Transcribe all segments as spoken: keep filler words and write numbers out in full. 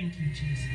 Thank you, Jesus.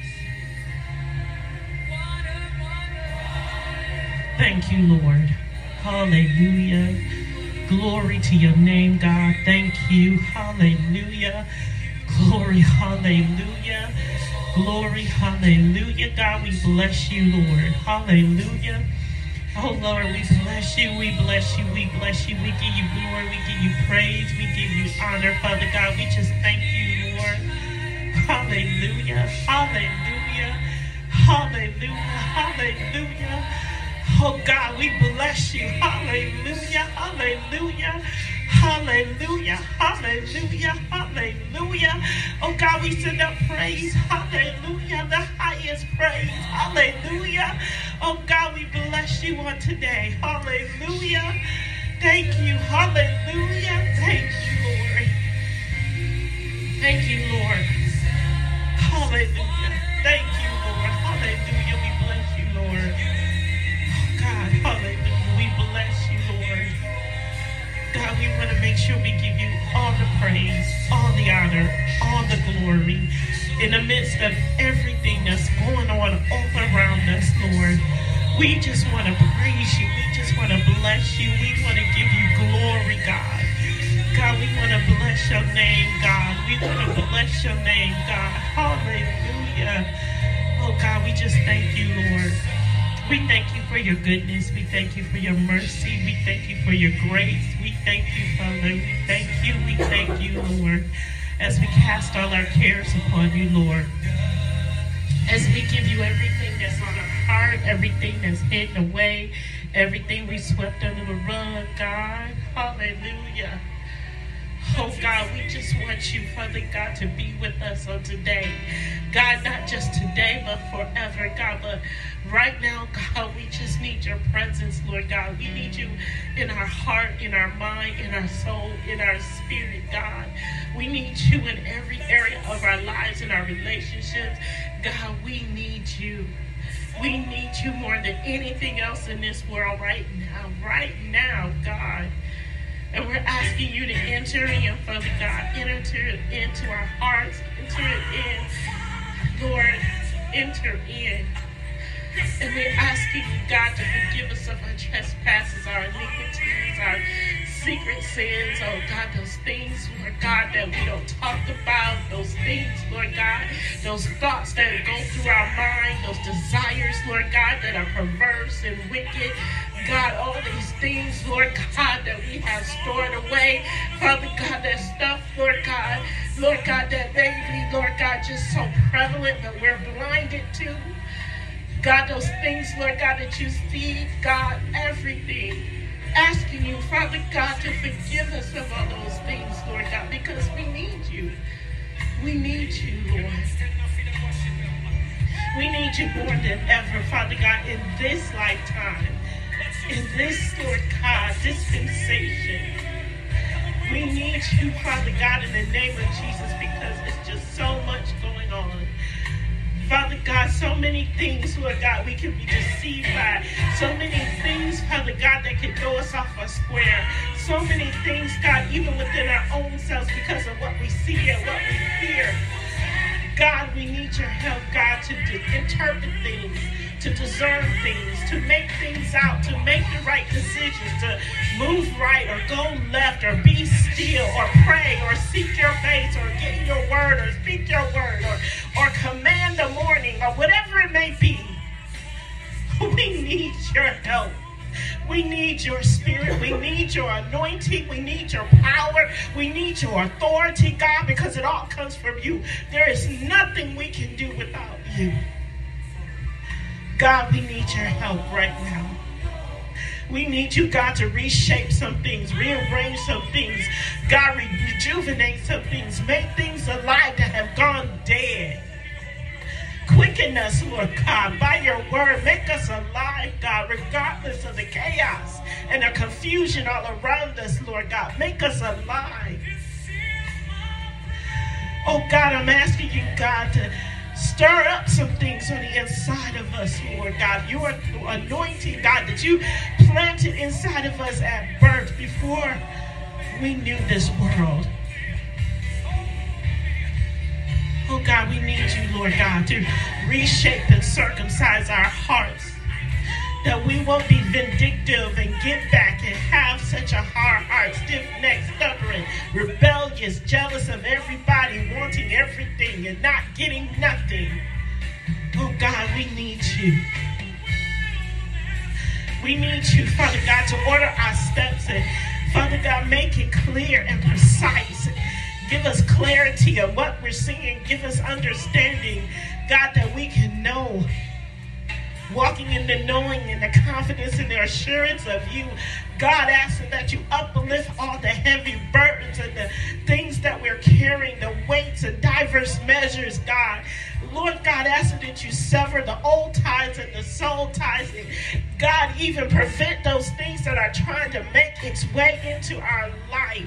Thank you, Lord. Hallelujah. Glory to your name, God. Thank you. Hallelujah. Glory, hallelujah. Glory, hallelujah. God, we bless you, Lord. Hallelujah. Oh, Lord, we bless you. We bless you. We bless you. We give you glory. We give you praise. We give you honor, Father God. We just thank you, Lord. Hallelujah. Hallelujah. Hallelujah. Hallelujah. Oh God, we bless you. Hallelujah. Hallelujah. Hallelujah. Hallelujah. Hallelujah. Oh God, we send up praise. Hallelujah. The highest praise. Hallelujah. Oh God, we bless you on today. Hallelujah. Thank you. Hallelujah. Thank you, Lord. Thank you, Lord. Hallelujah. Thank you, Lord. Hallelujah. We bless you, Lord. God, hallelujah. We bless you, Lord. God, we want to make sure we give you all the praise, all the honor, all the glory in the midst of everything that's going on all around us, Lord. We just want to praise you. We just want to bless you. We want to give you glory, God. God, we want to bless your name, God. We want to bless your name, God. Hallelujah. Oh, God, we just thank you, Lord. We thank you for your goodness. We thank you for your mercy. We thank you for your grace. We thank you, Father. We thank you. We thank you, Lord, as we cast all our cares upon you, Lord. As we give you everything that's on our heart, everything that's hidden away, everything we swept under the rug, God. Hallelujah. Oh, God, we just want you, Father God, to be with us on today. God, not just today, but forever, God. But right now, God, we just need your presence, Lord God. We need you in our heart, in our mind, in our soul, in our spirit, God. We need you in every area of our lives, in our relationships. God, we need you. We need you more than anything else in this world right now, right now, God. And we're asking you to enter in, Father God, enter into our hearts, enter in, Lord, enter in. And we're asking you, God, to forgive us of our trespasses, our iniquities, our secret sins, oh God, those things, Lord God, that we don't talk about, those things, Lord God, those thoughts that go through our mind, those desires, Lord God, that are perverse and wicked. God, all these things, Lord God, that we have stored away. Father God, that stuff, Lord God, Lord God, that may be, Lord God, just so prevalent that we're blinded to. God, those things, Lord God, that you see, God, everything. Asking you, Father God, to forgive us of all those things, Lord God, because we need you. We need you, Lord. We need you more than ever, Father God, in this lifetime. In this, Lord God, dispensation. We need you, Father God, in the name of Jesus, because it's just so much going on. Father God, so many things, Lord God, we can be deceived by. So many things, Father God, that can throw us off a square. So many things, God, even within our own selves because of what we see and what we fear. God, we need your help, God, to, to interpret things, to discern things, to make things out, to make the right decisions, to move right or go left or be still or pray or seek your face or get your word or speak your word or, or command the morning or whatever it may be. We need your help. We need your spirit. We need your anointing. We need your power. We need your authority, God, because it all comes from you. There is nothing we can do without you. God, we need your help right now. We need you, God, to reshape some things, rearrange some things, God, re- rejuvenate some things, make things alive that have gone dead. Quicken us, Lord God, by your word. Make us alive, God, regardless of the chaos and the confusion all around us, Lord God. Make us alive. Oh, God, I'm asking you, God, to stir up some things on the inside of us, Lord God. Your anointing, God, that you planted inside of us at birth before we knew this world. Oh, God, we need you, Lord God, to reshape and circumcise our hearts, that we won't be vindictive and get back and have such a hard heart, stiff-necked, stubborn, rebellious, jealous of everybody, wanting everything and not getting nothing. Oh God, we need you. We need you, Father God, to order our steps and, Father God, make it clear and precise. Give us clarity of what we're seeing. Give us understanding, God, that we can know. Walking in the knowing and the confidence and the assurance of you. God, asking that you uplift all the heavy burdens and the things that we're carrying, the weights and diverse measures, God. Lord God, asking that you sever the old ties and the soul ties. And God, even prevent those things that are trying to make its way into our life.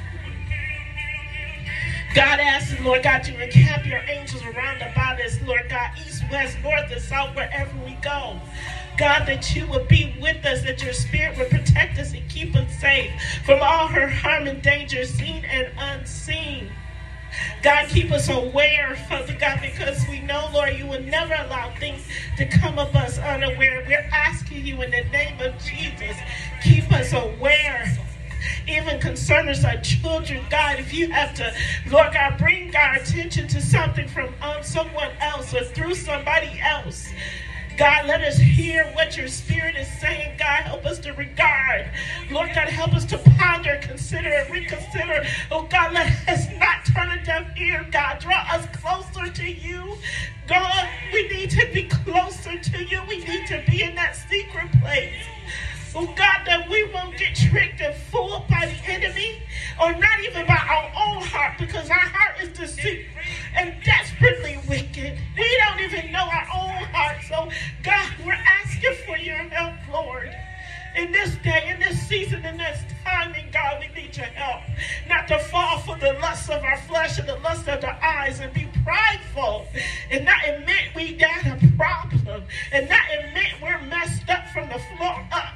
God, asking, Lord God, to encamp your angels around about us, Lord God, east, west, north, and south, wherever we go. God, that you would be with us, that your spirit would protect us and keep us safe from all hurt, harm, and danger, seen and unseen. God, keep us aware, Father God, because we know, Lord, you will never allow things to come up us unaware. We're asking you in the name of Jesus, keep us aware. Even concerning our children, God, if you have to, Lord God, bring our attention to something from um, someone else or through somebody else. God, let us hear what your spirit is saying. God, help us to regard. Lord God, help us to ponder, consider, and reconsider. Oh God, let us not turn a deaf ear. God, draw us closer to you. God, we need to be closer to you. We need to be in that secret place. Oh God, that we won't get tricked and fooled by the enemy, or not even by our own heart, because our heart is deceitful and desperately wicked. We don't even know our own heart. So God, we're asking for your help, Lord. In this day, in this season, in this timing, God, we need your help. Not to fall for the lust of our flesh and the lust of the eyes and be prideful and not admit we got a problem and not admit we're messed up from the floor up.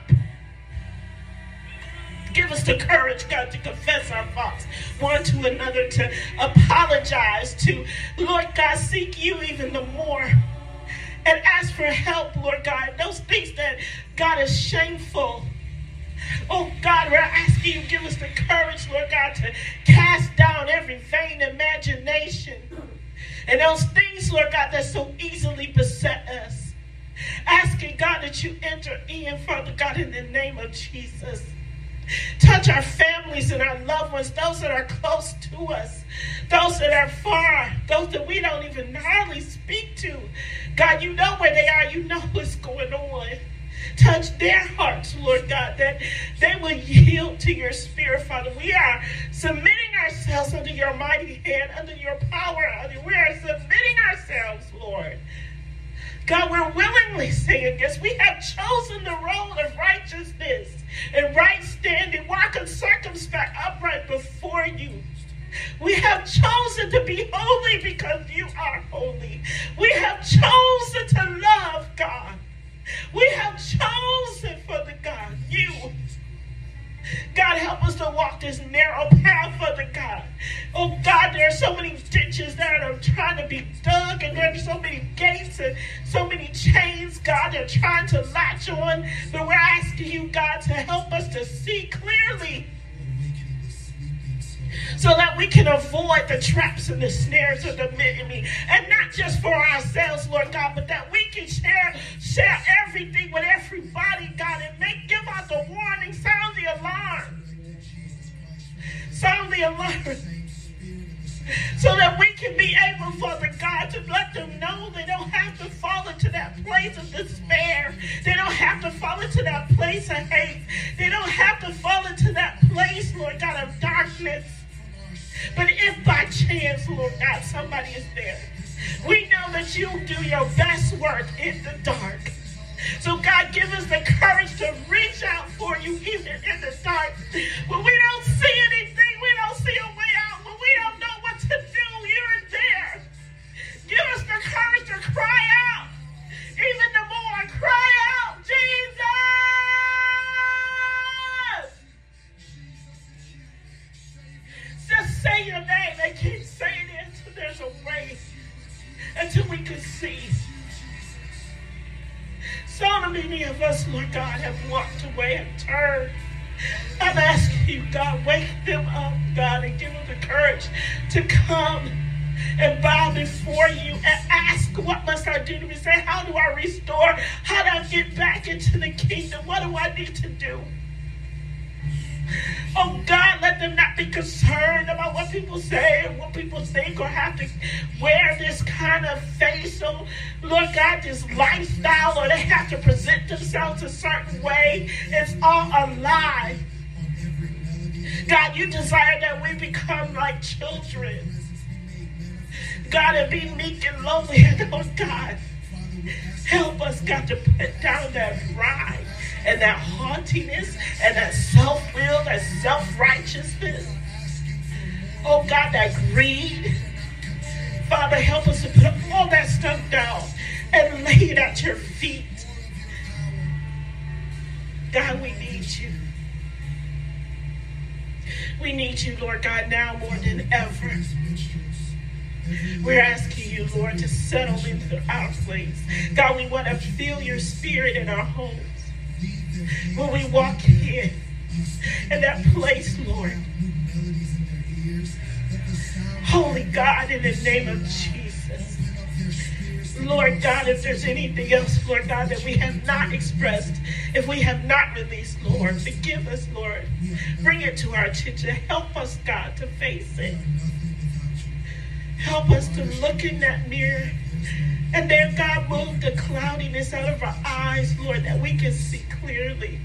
Give us the courage, God, to confess our faults one to another, to apologize, to, Lord God, seek you even the more. And ask for help, Lord God. Those things that, God, is shameful. Oh, God, we're asking you, give us the courage, Lord God, to cast down every vain imagination. And those things, Lord God, that so easily beset us. Asking, God, that you enter in, Father God, in the name of Jesus. Touch our families and our loved ones, those that are close to us, those that are far, those that we don't even hardly speak to. God, you know where they are. You know what's going on. Touch their hearts, Lord God, that they will yield to your spirit, Father. We are submitting ourselves under your mighty hand, under your power. We are submitting ourselves, Lord. God, we're willingly saying this. We have chosen the road of righteousness and right standing, walking circumspect, upright before you. We have chosen to be holy because you are holy. We have chosen to love God. We have chosen, Father God, you. God, help us to walk this narrow path, Father God. Oh, God, there are so many ditches that are trying to be dug, and there are so many gates and so many chains, God, they're trying to latch on. But we're asking you, God, to help us to see clearly so that we can avoid the traps and the snares of the enemy. And not just for ourselves, Lord God, but that we can share, share everything with everybody, God, and make, give out the warning, sound the alarm. Sound the alarm. So that we can be able, Father God, to let them know they don't have to fall into that place of despair. They don't have to fall into that place of hate. They don't have to fall into that place, Lord God, of darkness. But if by chance, Lord God, somebody is there, we know that you do your best work in the dark. So God, give us the courage to reach out for you even in the dark. When we don't see anything, we don't see a way out, when we don't know what to do, you're there. Give us the courage to cry out, even the more. Cry out, Jesus! Just say your name. They keep saying it until there's a way. Until until we could see. So many of us, Lord God, have walked away and turned. I'm asking you, God, wake them up, God, and give them the courage to come and bow before you and ask, what must I do to be saved? How do I restore? How do I get back into the kingdom? What do I need to do? Oh God, let them not be concerned about what people say or what people think, or have to wear this kind of face, or Lord God, this lifestyle, or they have to present themselves a certain way. It's all a lie. God, you desire that we become like children. God, and be meek and lowly. And oh God, help us, God, to put down that pride and that haughtiness and that self-will, that self-righteousness. Oh God, that greed. Father, help us to put all that stuff down and lay it at your feet. God, we need you. We need you, Lord God, now more than ever. We're asking you, Lord, to settle into our place. God, we want to feel your spirit in our homes. When we walk in, in that place, Lord. Holy God, in the name of Jesus. Lord God, if there's anything else, Lord God, that we have not expressed, if we have not released, Lord, forgive us, Lord. Bring it to our attention. Help us, God, to face it. Help us to look in that mirror. And then, God, move the cloudiness out of our eyes, Lord, that we can see clearly.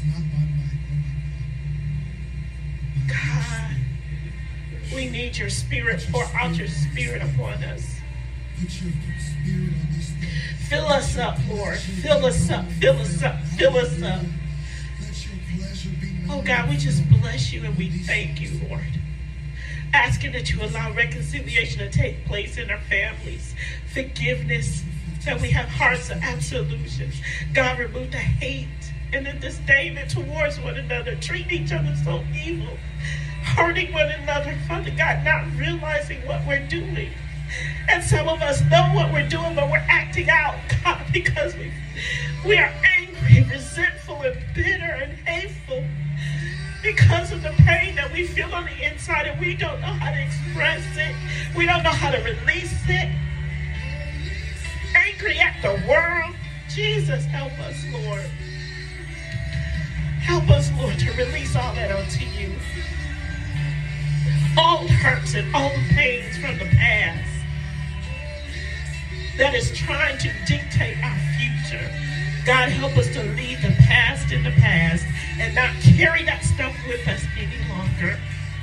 God, we need your spirit. Pour out your spirit upon us. Fill us up, Lord. Fill us up, fill us up, fill us up. Oh, God, we just bless you and we thank you, Lord. Asking that you allow reconciliation to take place in our families. Forgiveness, that we have hearts of absolution. God, remove the hate and the disdain towards one another, treating each other so evil, hurting one another, Father God, not realizing what we're doing. And some of us know what we're doing, but we're acting out, God, because we, we are angry, resentful, and bitter, and hateful because of the pain that we feel on the inside, and we don't know how to express it. We don't know how to release it. Angry at the world. Jesus, help us, Lord. Help us, Lord, to release all that onto you. All the hurts and all the pains from the past that is trying to dictate our future. God, help us to leave the past in the past and not carry that stuff with us any longer.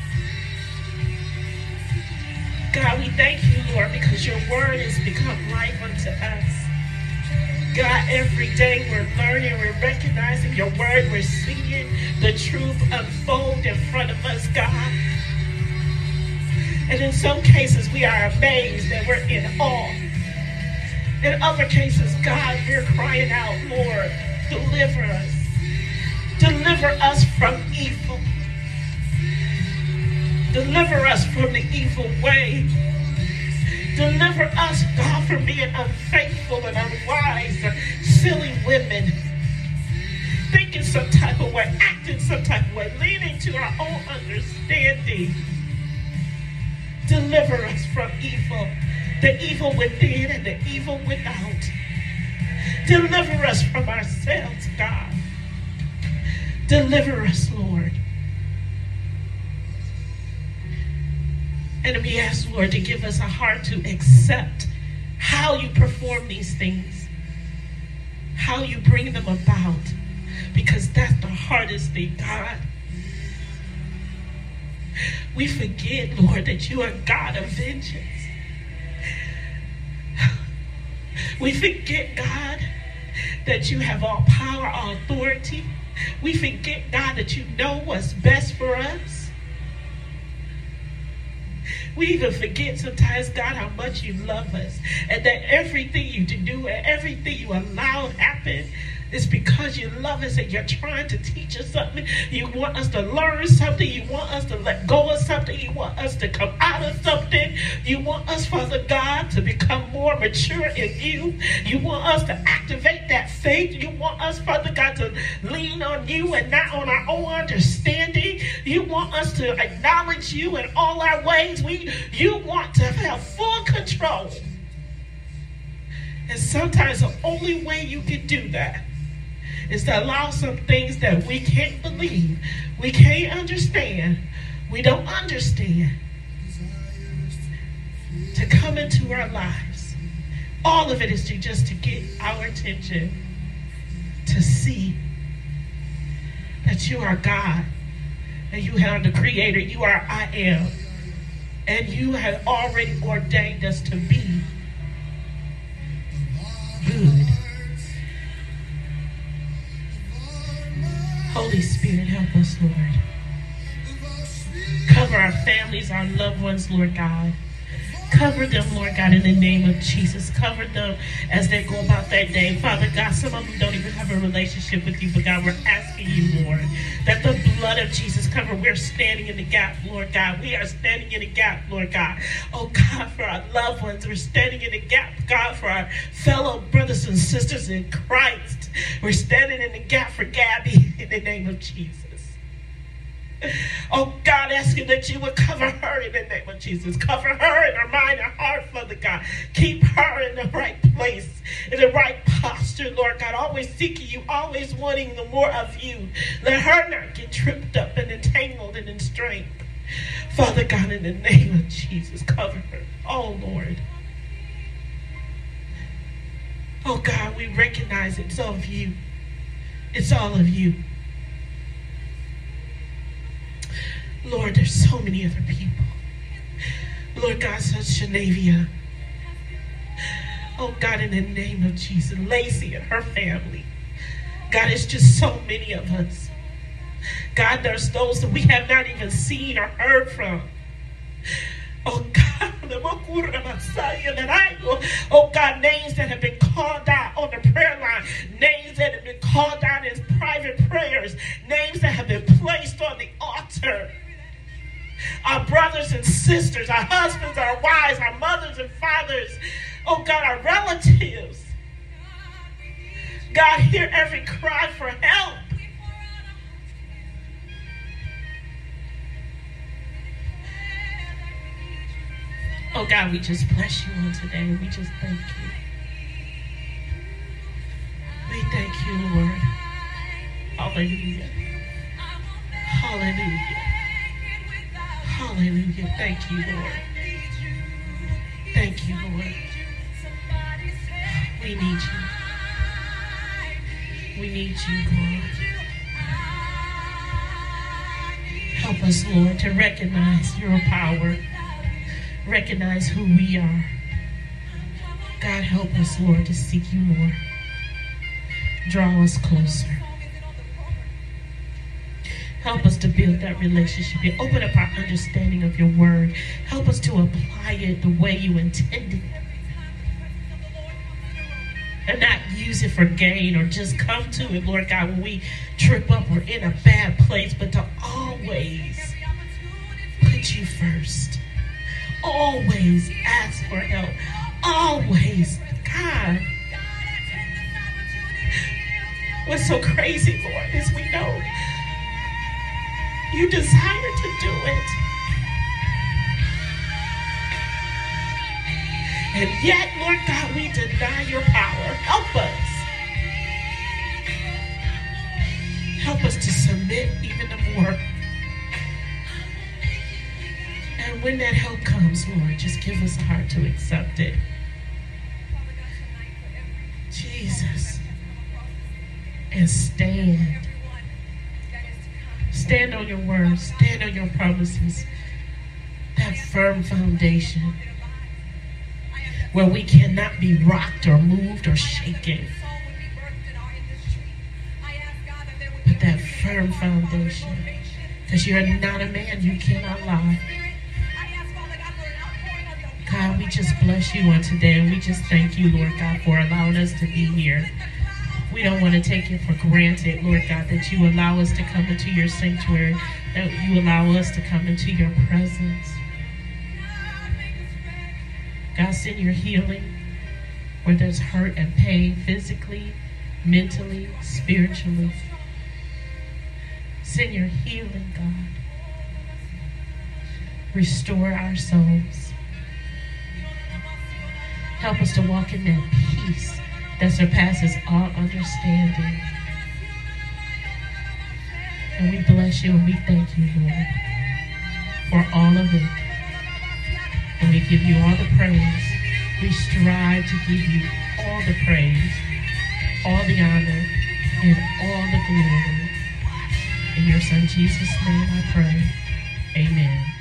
God, we thank you, Lord, because your word has become life unto us. God, every day we're learning, we're recognizing your word, we're seeing the truth unfold in front of us, God. And in some cases, we are amazed and we're in awe. In other cases, God, we're crying out, Lord, deliver us. Deliver us from evil. Deliver us from the evil way. Deliver us, God, from being unfaithful and unwise, silly women, thinking some type of way, acting some type of way, leaning to our own understanding. Deliver us from evil, the evil within and the evil without. Deliver us from ourselves, God. Deliver us, Lord. And we ask, Lord, to give us a heart to accept how you perform these things, how you bring them about, because that's the hardest thing, God. We forget, Lord, that you are God of vengeance. We forget, God, that you have all power, all authority. We forget, God, that you know what's best for us. We even forget sometimes, God, how much you love us, and that everything you do and everything you allow happen, It's because you love us and you're trying to teach us something. You want us to learn something. You want us to let go of something. You want us to come out of something. You want us, Father God, to become more mature in you. You want us to activate that faith. You want us, Father God, to lean on you and not on our own understanding. You want us to acknowledge you in all our ways. We, you want to have full control. And sometimes the only way you can do that is to allow some things that we can't believe, we can't understand, we don't understand, to come into our lives. All of it is to just to get our attention, to see that you are God, and you are the creator, you are I am, and you have already ordained us to be good. Holy Spirit, help us, Lord. Cover our families, our loved ones, Lord God. Cover them, Lord God, in the name of Jesus. Cover them as they go about that day. Father God, some of them don't even have a relationship with you, but God, we're asking you, Lord, that the blood of Jesus cover. We're standing in the gap, Lord God. We are standing in the gap, Lord God. Oh God, for our loved ones. We're standing in the gap, God, for our fellow brothers and sisters in Christ. We're standing in the gap for Gabby in the name of Jesus. Oh God, asking that you would cover her in the name of Jesus. Cover her in her mind and heart, Father God. Keep her in the right place, in the right posture, Lord God. Always seeking you, always wanting the more of you. Let her not get tripped up and entangled and in strength. Father God, in the name of Jesus, cover her. Oh Lord. Oh God, we recognize it's all of you. It's all of you. Lord, there's so many other people. Lord God, such Shanavia. Oh God, in the name of Jesus, Lacey and her family. God, it's just so many of us. God, there's those that we have not even seen or heard from. Oh God, oh God, names that have been called out on the prayer line, names that have been called out in private prayers, names that have been placed on the altar. Our brothers and sisters, our husbands, our wives, our mothers and fathers, oh God, our relatives. God, hear every cry for help. Oh God, we just bless you on today. We just thank you. We thank you, Lord. Hallelujah. Hallelujah. Hallelujah. Thank you, Lord. Thank you, Lord. We need you. We need you, Lord. Help us, Lord, to recognize your power. Recognize who we are. God, help us, Lord, to seek you more. Draw us closer. Help us to build that relationship. You open up our understanding of your word. Help us to apply it the way you intended. And not use it for gain or just come to it, Lord God, when we trip up or in a bad place, but to always put you first. Always ask for help. Always, God. What's so crazy, Lord, is we know you desire to do it. And yet, Lord God, we deny your power. Help us. Help us to submit even more. And when that help comes, Lord, just give us a heart to accept it. Jesus. And stand. Stand on your words. Stand on your promises. That firm foundation where we cannot be rocked or moved or shaken. But that firm foundation. Because you're not a man, you cannot lie. God, we just bless you on today, and we just thank you, Lord God, for allowing us to be here. We don't want to take it for granted, Lord God, that you allow us to come into your sanctuary, that you allow us to come into your presence. God, send your healing where there's hurt and pain, physically, mentally, spiritually. Send your healing, God. Restore our souls. Help us to walk in that peace that surpasses all understanding. And we bless you and we thank you, Lord, for all of it. And we give you all the praise. We strive to give you all the praise, all the honor, and all the glory. In your Son Jesus' name I pray. Amen.